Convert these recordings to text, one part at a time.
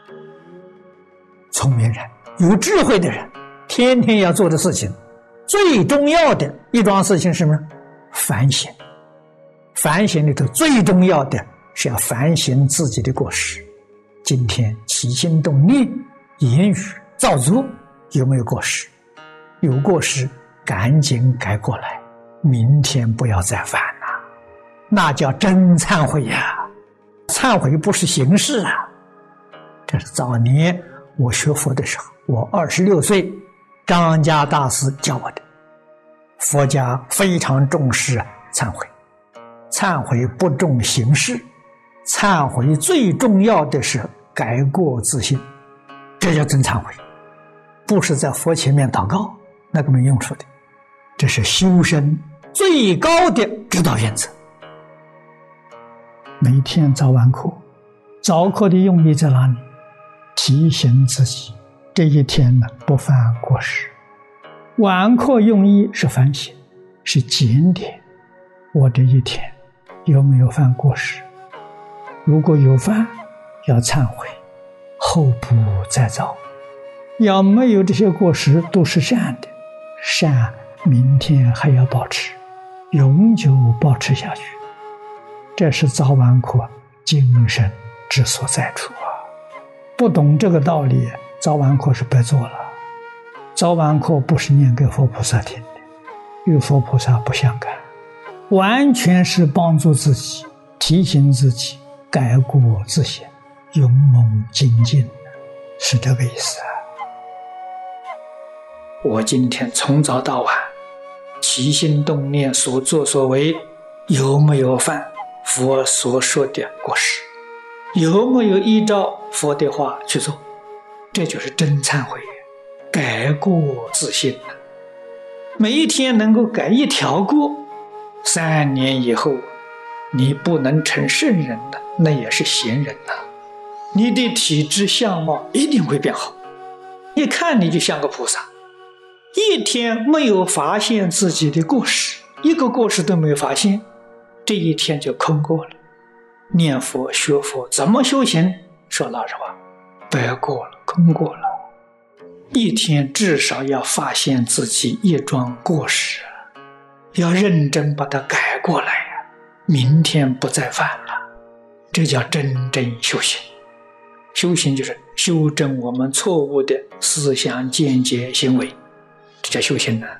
聪明人、有智慧的人，天天要做的事情，最重要的一桩事情是什么？反省。反省里头最重要的是要反省自己的过失。今天起心动念、言语造作有没有过失？有过失，赶紧改过来，明天不要再犯了。那叫真忏悔呀！忏悔不是形式啊。这是早年我学佛的时候，我26岁，张家大师教我的。佛家非常重视忏悔，忏悔不重形式，忏悔最重要的是改过自新，这叫真忏悔，不是在佛前面祷告，那个没用处的。这是修身最高的指导原则。每天早晚课，早课的用意在哪里？提醒自己这一天呢不犯过失。晚课用意是反省，是检点我这一天有没有犯过失。如果有犯，要忏悔，后不再造。要没有这些过失都是善的，善明天还要保持，永久保持下去。这是早晚课精神之所在处啊！不懂这个道理，早晚课是白做了。早晚课不是念给佛菩萨听的，与佛菩萨不相干，完全是帮助自己，提醒自己改过自新，勇猛精进，是这个意思啊！我今天从早到晚，起心动念所作所为，有没有犯佛所说的过失？有没有依照佛的话去做？这就是真忏悔，改过自新。每一天能够改一条过，3年以后你不能成圣人了，那也是贤人了。你的体质相貌一定会变好，一看你就像个菩萨。一天没有发现自己的过失，一个过失都没有发现，这一天就空过了。念佛学佛怎么修行？说老实话，白过了，空过了。一天至少要发现自己一桩过失，要认真把它改过来呀，明天不再犯了。这叫真正修行。修行就是修正我们错误的思想见解行为，这叫修行呢。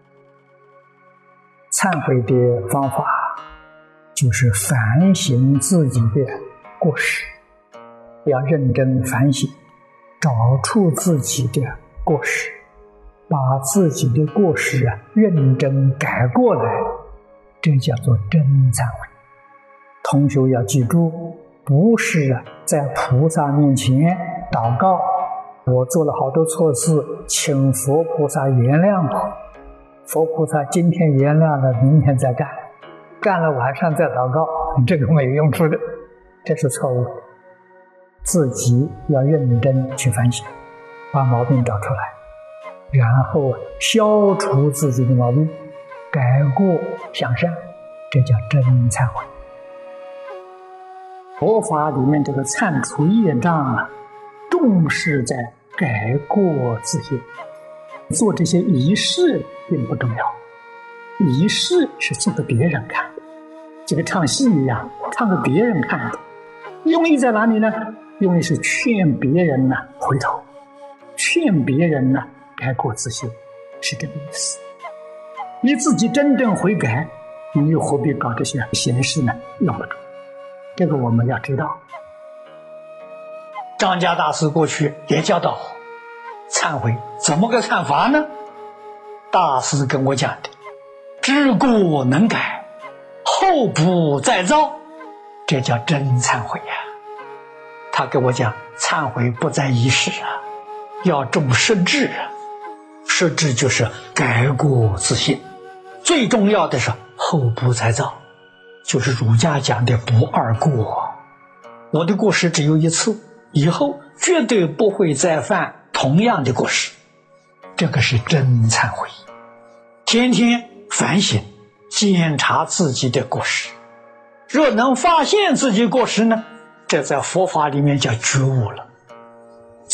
忏悔的方法就是反省自己的过失，要认真反省，找出自己的过失，把自己的过失认真改过来，这叫做真忏悔。同学要记住，不是在菩萨面前祷告，我做了好多错事，请佛菩萨原谅我。佛菩萨今天原谅了，明天再干，干了晚上再祷告，这个没有用处的，这是错误的。自己要认真去反省，把毛病找出来，然后消除自己的毛病，改过向善，这叫真忏悔。佛法里面这个忏除业障重视在改过自新。做这些仪式并不重要，仪式是做给别人看的，就跟唱戏一样，唱给别人看的。用意在哪里呢？用意是劝别人回头，劝别人改过自新，是这个意思。你自己真正悔改，你又何必搞这些形式呢？用不着。这个我们要知道。张家大师过去也教导我忏悔，怎么个忏法呢？大师跟我讲的，知过能改，后不再造，这叫真忏悔呀。他跟我讲，忏悔不在仪式要重实质实质就是改过自新。最重要的是后不再造，就是儒家讲的不二过。我的过失只有一次，以后绝对不会再犯同样的过失，这个是真忏悔。天天反省检查自己的过失，若能发现自己过失呢，这在佛法里面叫觉悟了。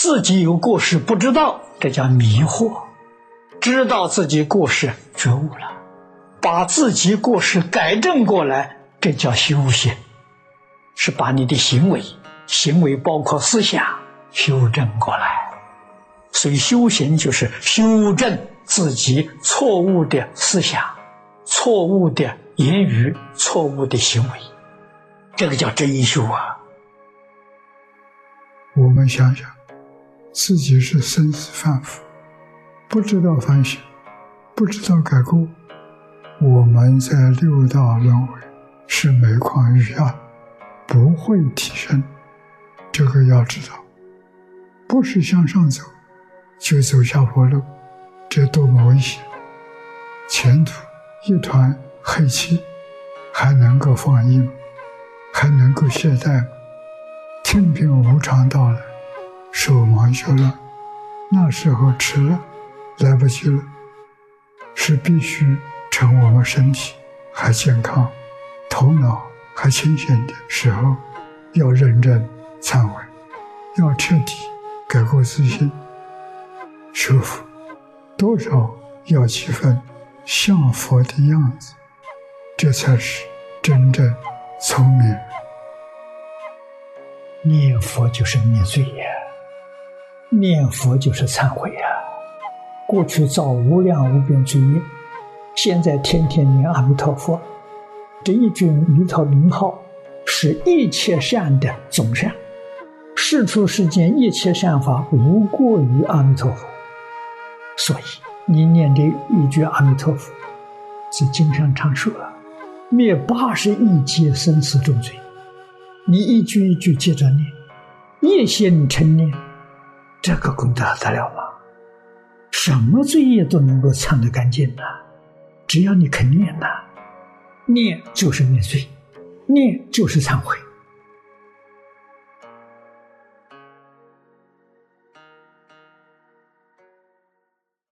自己有过失不知道，这叫迷惑；知道自己过失，觉悟了，把自己过失改正过来，这叫修行，是把你的行为包括思想修正过来。所以修行就是修正自己错误的思想、错误的言语、错误的行为，这个叫真修啊。 我们想想，自己是生死凡夫，不知道反省，不知道改过，我们在六道轮回是每况愈下，不会提升。这个要知道，不是向上走就走下坡路，这多么危险！前途一团黑漆，还能够放逸吗？还能够懈怠吗？天平无常到来，手忙脚乱，那时候迟了，来不及了。是必须趁我们身体还健康，头脑还清醒的时候，要认真忏悔，要彻底改过自新，修复多少要几分像佛的样子，这才是真正聪明人。 念佛就是灭罪呀，念佛就是忏悔呀。过去造无量无边罪业，现在天天念阿弥陀佛，这一句弥陀名号是一切善的总善，世出世间一切善法无过于阿弥陀佛。所以你念这一句阿弥陀佛，是经上常说灭81劫生死重罪，你一句一句接着念，一心称念，这个功德得了吗？什么罪业都能够忏得干净啊，只要你肯念啊。念就是灭罪，念就是忏悔。